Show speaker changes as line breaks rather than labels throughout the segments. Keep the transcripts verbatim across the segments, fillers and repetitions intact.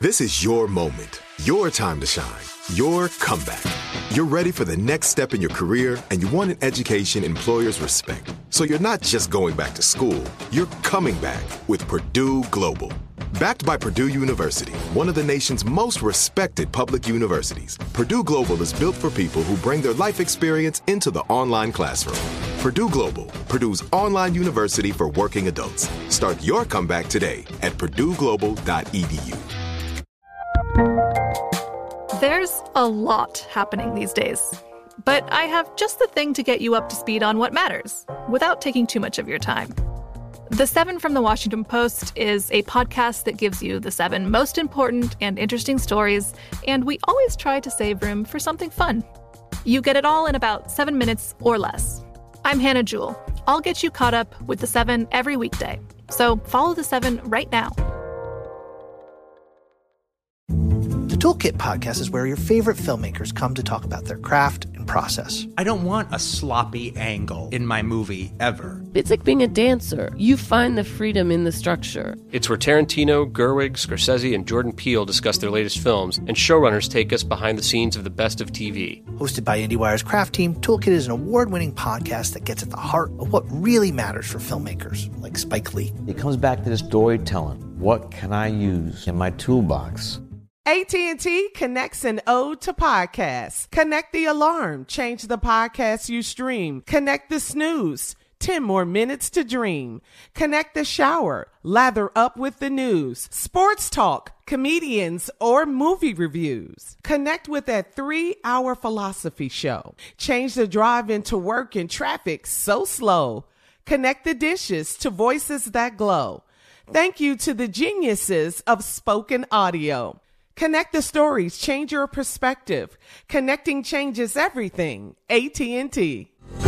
This is your moment, your time to shine, your comeback. You're ready for the next step in your career, and you want an education employers respect. So you're not just going back to school, you're coming back with Purdue Global. Backed by Purdue University, one of the nation's most respected public universities, Purdue Global is built for people who bring their life experience into the online classroom. Purdue Global, Purdue's online university for working adults. Start your comeback today at purdue global dot e d u.
There's a lot happening these days, but I have just the thing to get you up to speed on what matters, without taking too much of your time. The Seven from the Washington Post is a podcast that gives you the seven most important and interesting stories, and we always try to save room for something fun. You get it all in about seven minutes or less. I'm Hannah Jewell. I'll get you caught up with the seven every weekday. So follow the seven right now.
The Toolkit podcast is where your favorite filmmakers come to talk about their craft and process.
I don't want a sloppy angle in my movie ever.
It's like being a dancer. You find the freedom in the structure.
It's where Tarantino, Gerwig, Scorsese, and Jordan Peele discuss their latest films, and showrunners take us behind the scenes of the best of T V.
Hosted by IndieWire's craft team, Toolkit is an award-winning podcast that gets at the heart of what really matters for filmmakers, like Spike Lee.
It comes back to the storytelling. What can I use in my toolbox?
A T and T connects an ode to podcasts. Connect the alarm. Change the podcast you stream. Connect the snooze. ten more minutes to dream. Connect the shower. Lather up with the news. Sports talk, comedians, or movie reviews. Connect with that three-hour philosophy show. Change the drive into work in traffic so slow. Connect the dishes to voices that glow. Thank you to the geniuses of spoken audio. Connect the stories, change your perspective. Connecting changes everything. A T and T.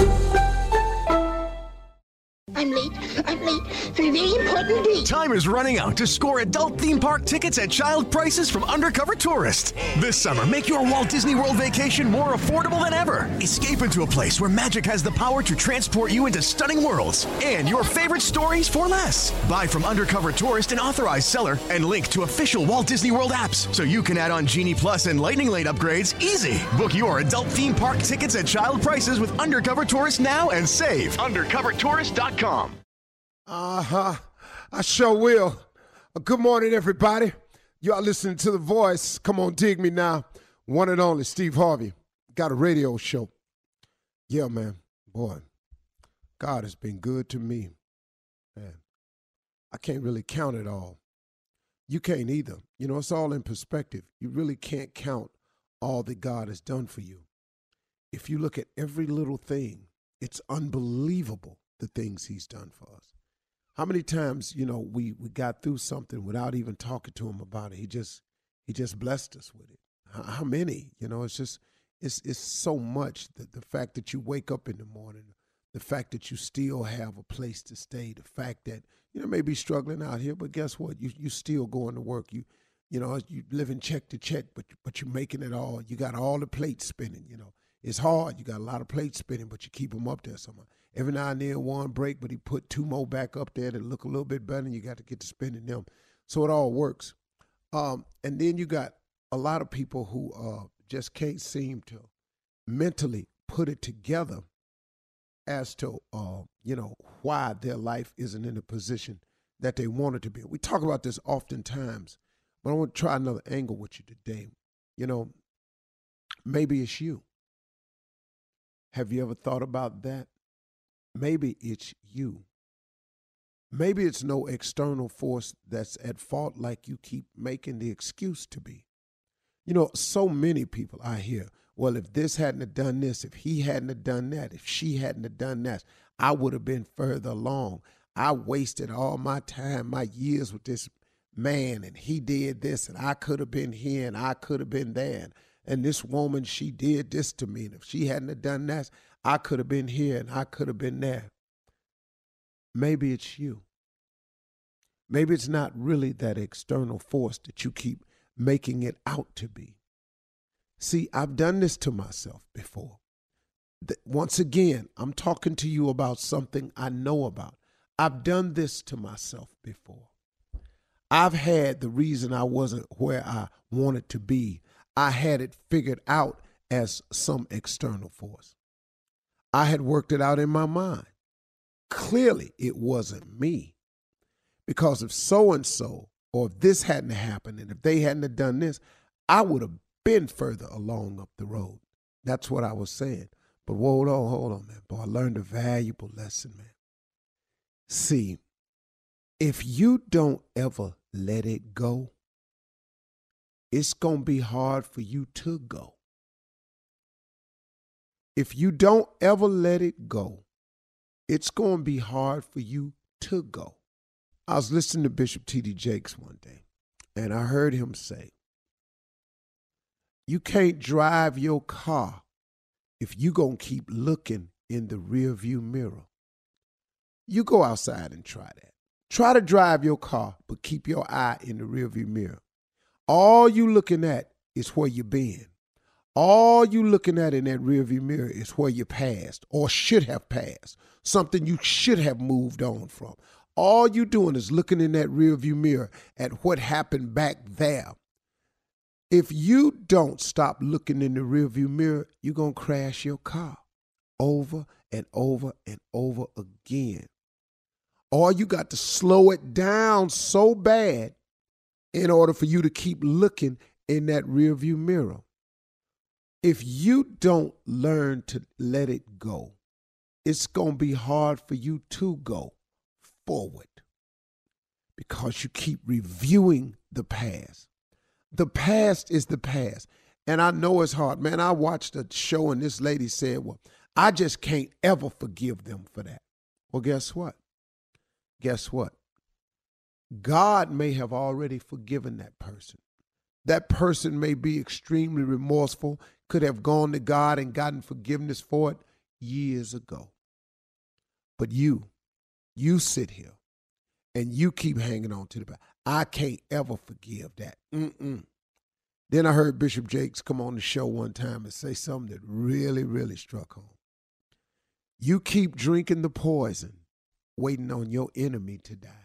I'm late. I'm late for a very important date.
Time is running out to score adult theme park tickets at child prices from Undercover Tourist. This summer, make your Walt Disney World vacation more affordable than ever. Escape into a place where magic has the power to transport you into stunning worlds and your favorite stories for less. Buy from Undercover Tourist, an authorized seller, and link to official Walt Disney World apps so you can add on Genie Plus and Lightning Lane upgrades easy. Book your adult theme park tickets at child prices with Undercover Tourist now and save. undercover tourist dot com.
Uh-huh. I sure will. Uh, good morning, everybody. Y'all listening to The Voice. Come on, dig me now. One and only Steve Harvey. Got a radio show. Yeah, man. Boy, God has been good to me. Man, I can't really count it all. You can't either. You know, it's all in perspective. You really can't count all that God has done for you. If you look at every little thing, it's unbelievable the things he's done for us. How many times, you know, we, we got through something without even talking to him about it? He just he just blessed us with it. How, how many? You know, it's just it's it's so much that the fact that you wake up in the morning, the fact that you still have a place to stay, the fact that you know maybe struggling out here, but guess what? You you still going to work. You you know you living check to check, but but you're making it all. You got all the plates spinning. You know, it's hard. You got a lot of plates spinning, but you keep them up there somehow. Every now and then one break, but he put two more back up there that look a little bit better, and you got to get to spending them. So it all works. Um, and then you got a lot of people who uh, just can't seem to mentally put it together as to, uh, you know, why their life isn't in the position that they want it to be. We talk about this oftentimes, but I want to try another angle with you today. You know, maybe it's you. Have you ever thought about that? Maybe it's you. Maybe it's no external force that's at fault like you keep making the excuse to be. You know, so many people I hear, well, if this hadn't have done this, if he hadn't have done that, if she hadn't have done that, I would have been further along. I wasted all my time, my years with this man, and he did this, and I could have been here, and I could have been there. And this woman, she did this to me, and if she hadn't have done that, I could have been here and I could have been there. Maybe it's you. Maybe it's not really that external force that you keep making it out to be. See, I've done this to myself before. Once again, I'm talking to you about something I know about. I've done this to myself before. I've had the reason I wasn't where I wanted to be. I had it figured out as some external force. I had worked it out in my mind. Clearly, it wasn't me. Because if so-and-so, or if this hadn't happened, and if they hadn't have done this, I would have been further along up the road. That's what I was saying. But hold on, hold on, man. Boy, I learned a valuable lesson, man. See, if you don't ever let it go, it's going to be hard for you to go. If you don't ever let it go, it's going to be hard for you to go. I was listening to Bishop T D Jakes one day, and I heard him say, you can't drive your car if you going to keep looking in the rearview mirror. You go outside and try that. Try to drive your car, but keep your eye in the rearview mirror. All you looking at is where you been. All you looking at in that rearview mirror is where you passed or should have passed, something you should have moved on from. All you doing is looking in that rearview mirror at what happened back there. If you don't stop looking in the rearview mirror, you're going to crash your car over and over and over again. Or you got to slow it down so bad in order for you to keep looking in that rearview mirror. If you don't learn to let it go, it's going to be hard for you to go forward because you keep reviewing the past. The past is the past. And I know it's hard. Man, I watched a show and this lady said, well, I just can't ever forgive them for that. Well, guess what? Guess what? God may have already forgiven that person. That person may be extremely remorseful, could have gone to God and gotten forgiveness for it years ago. But you, you sit here and you keep hanging on to the past. I can't ever forgive that. Mm-mm. Then I heard Bishop Jakes come on the show one time and say something that really, really struck home. You keep drinking the poison, waiting on your enemy to die.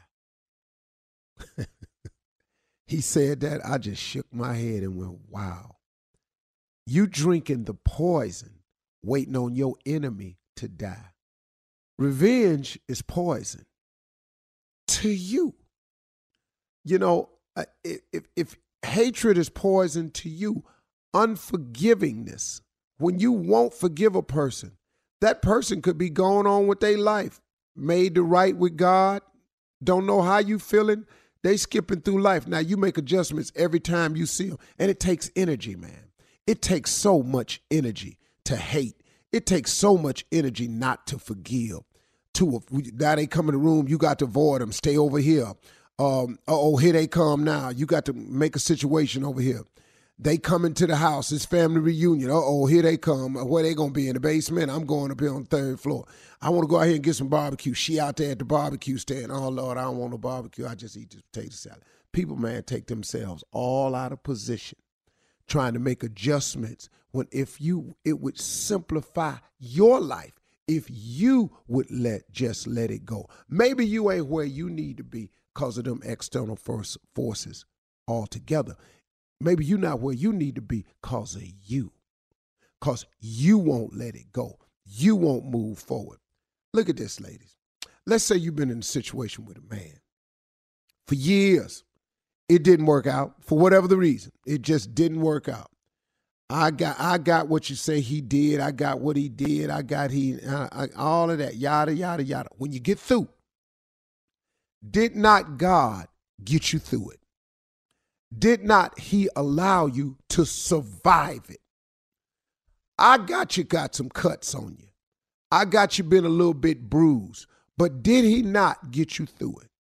He said that, I just shook my head and went, wow. You drinking the poison, waiting on your enemy to die. Revenge is poison to you. You know, if, if, if hatred is poison to you, unforgivingness, when you won't forgive a person, that person could be going on with their life, made to right with God, don't know how you feeling, they skipping through life. Now, you make adjustments every time you see them, and it takes energy, man. It takes so much energy to hate. It takes so much energy not to forgive. To now they come in the room, you got to avoid them, stay over here. Um, oh, here they come now. You got to make a situation over here. They come into the house, it's family reunion. Uh-oh, here they come. Where they going to be? In the basement? I'm going up here on the third floor. I want to go out here and get some barbecue. She out there at the barbecue stand. Oh, Lord, I don't want no barbecue. I just eat this potato salad. People, man, take themselves all out of position trying to make adjustments when if you, it would simplify your life if you would let, just let it go. Maybe you ain't where you need to be because of them external force, forces altogether. Maybe you're not where you need to be because of you. Because you won't let it go. You won't move forward. Look at this, ladies. Let's say you've been in a situation with a man for years. It didn't work out for whatever the reason. It just didn't work out. I got I got what you say he did. I got what he did. I got he, I, I, all of that, yada, yada, yada. When you get through, did not God get you through it? Did not he allow you to survive it? I got you got some cuts on you. I got you been a little bit bruised, but did he not get you through it?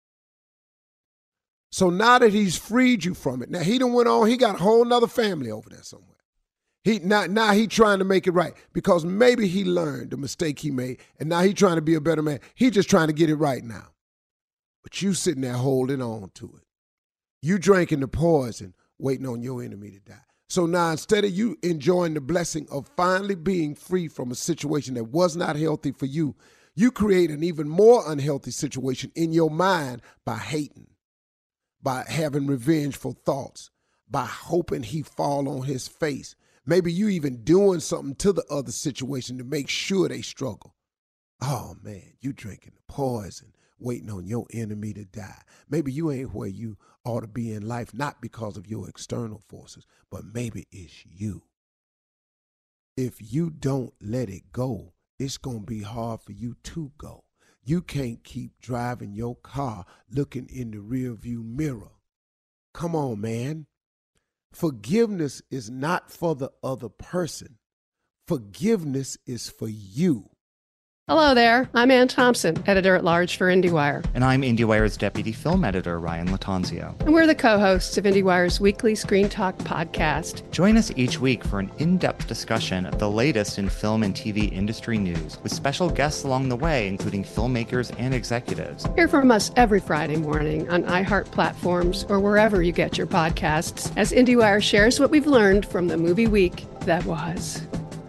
So now that he's freed you from it, now he done went on, he got a whole nother family over there somewhere. He now, now he trying to make it right because maybe he learned the mistake he made and now he trying to be a better man. He just trying to get it right now. But you sitting there holding on to it. You drinking the poison, waiting on your enemy to die. So now instead of you enjoying the blessing of finally being free from a situation that was not healthy for you, you create an even more unhealthy situation in your mind by hating, by having revengeful thoughts, by hoping he fall on his face. Maybe you even doing something to the other situation to make sure they struggle. Oh, man, you drinking the poison, waiting on your enemy to die. Maybe you ain't where you ought to be in life, not because of your external forces, but maybe it's you. If you don't let it go, it's going to be hard for you to go. You can't keep driving your car looking in the rearview mirror. Come on, man. Forgiveness is not for the other person. Forgiveness is for you.
Hello there. I'm Ann Thompson, editor-at-large for IndieWire.
And I'm IndieWire's deputy film editor, Ryan Latanzio.
And we're the co-hosts of IndieWire's weekly Screen Talk podcast.
Join us each week for an in-depth discussion of the latest in film and T V industry news, with special guests along the way, including filmmakers and executives.
Hear from us every Friday morning on iHeart platforms or wherever you get your podcasts, as IndieWire shares what we've learned from the movie week that was.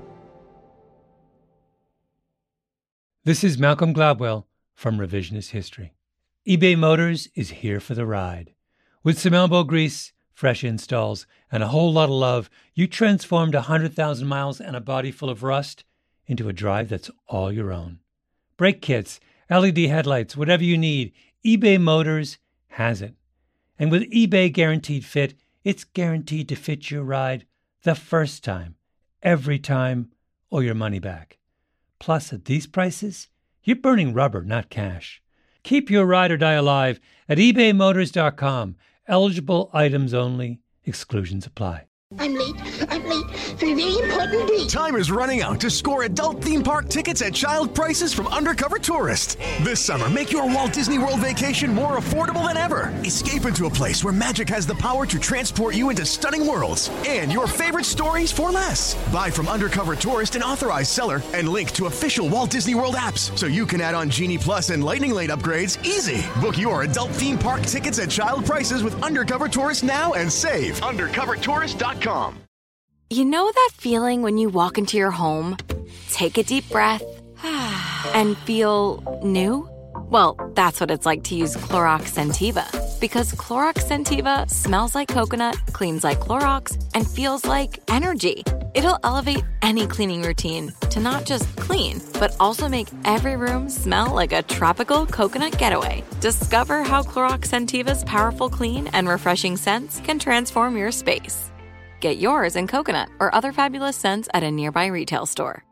This is Malcolm Gladwell from Revisionist History. eBay Motors is here for the ride. With some elbow grease, fresh installs, and a whole lot of love, you transformed one hundred thousand miles and a body full of rust into a drive that's all your own. Brake kits, L E D headlights, whatever you need, eBay Motors has it. And with eBay Guaranteed Fit, it's guaranteed to fit your ride the first time, every time, or your money back. Plus, at these prices, you're burning rubber, not cash. Keep your ride or die alive at ebay motors dot com. Eligible items only. Exclusions apply.
I'm late. I'm late for a very important date.
Time is running out to score adult theme park tickets at child prices from Undercover Tourist. This summer, make your Walt Disney World vacation more affordable than ever. Escape into a place where magic has the power to transport you into stunning worlds and your favorite stories for less. Buy from Undercover Tourist, an authorized seller, and link to official Walt Disney World apps so you can add on Genie Plus and Lightning Lane upgrades easy. Book your adult theme park tickets at child prices with Undercover Tourist now and save. undercover tourist dot com.
You know that feeling when you walk into your home, take a deep breath, and feel new? Well, that's what it's like to use Clorox Scentiva. Because Clorox Scentiva smells like coconut, cleans like Clorox, and feels like energy. It'll elevate any cleaning routine to not just clean, but also make every room smell like a tropical coconut getaway. Discover how Clorox Scentiva's powerful clean and refreshing scents can transform your space. Get yours in coconut or other fabulous scents at a nearby retail store.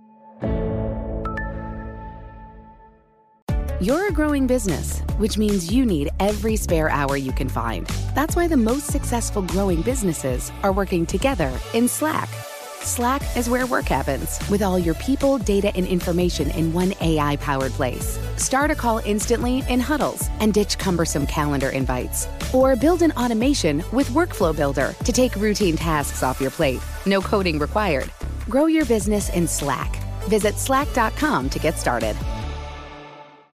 You're a growing business, which means you need every spare hour you can find. That's why the most successful growing businesses are working together in Slack. Slack is where work happens, with all your people, data, and information in one A I-powered place. Start a call instantly in huddles and ditch cumbersome calendar invites. Or build an automation with Workflow Builder to take routine tasks off your plate. No coding required. Grow your business in Slack. Visit slack dot com to get started.